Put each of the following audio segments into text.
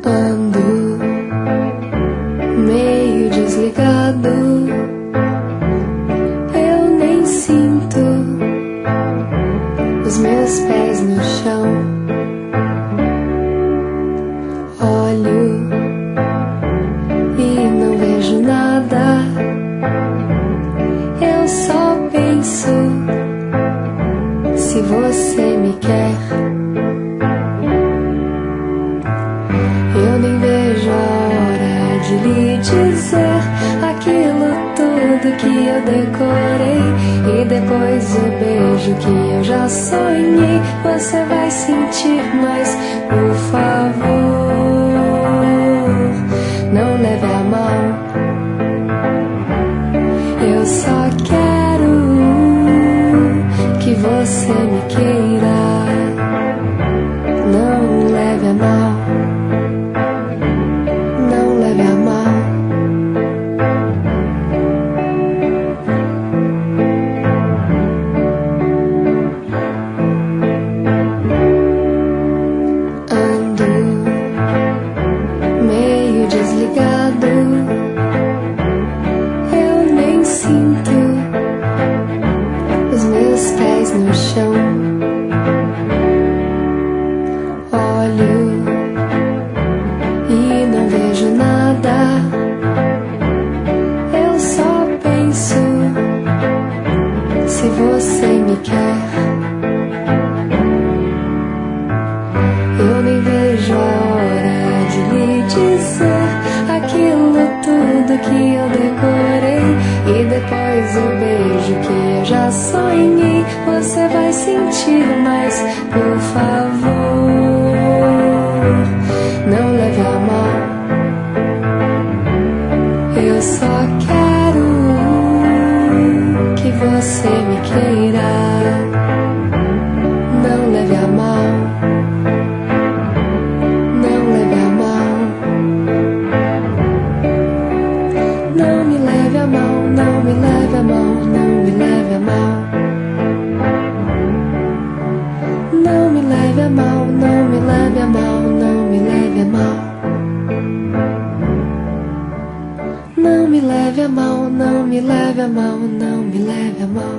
Ando meio desligado, eu nem sinto os meus pés no chão. Olho e não vejo nada, eu só penso se você me quer. Eu nem vejo a hora de lhe dizer aquilo tudo que eu decorei. E depois o beijo que eu já sonhei você vai sentir, mas por favor, não leve a mal. Eu só quero que você me queira. Não leve a mal. Desligado, eu nem sinto os meus pés no chão. Olho e não vejo nada, eu só penso se você me quer. Eu nem vejo a hora de lhe dizer aquilo tudo que eu decorei. E depois o beijo que eu já sonhei você vai sentir, mas por favor, não leve a mal. Eu só quero que você me queira. Não leve a mal. Não me leve a mal, não me leve a mal, não me leve a mal. Não me leve a mal, não me leve a mal, não me leve a mal. Não me leve a mal, não me leve a mal, não me leve a mal.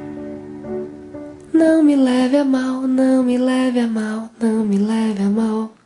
Não me leve a mal, não me leve a mal, não me leve a mal.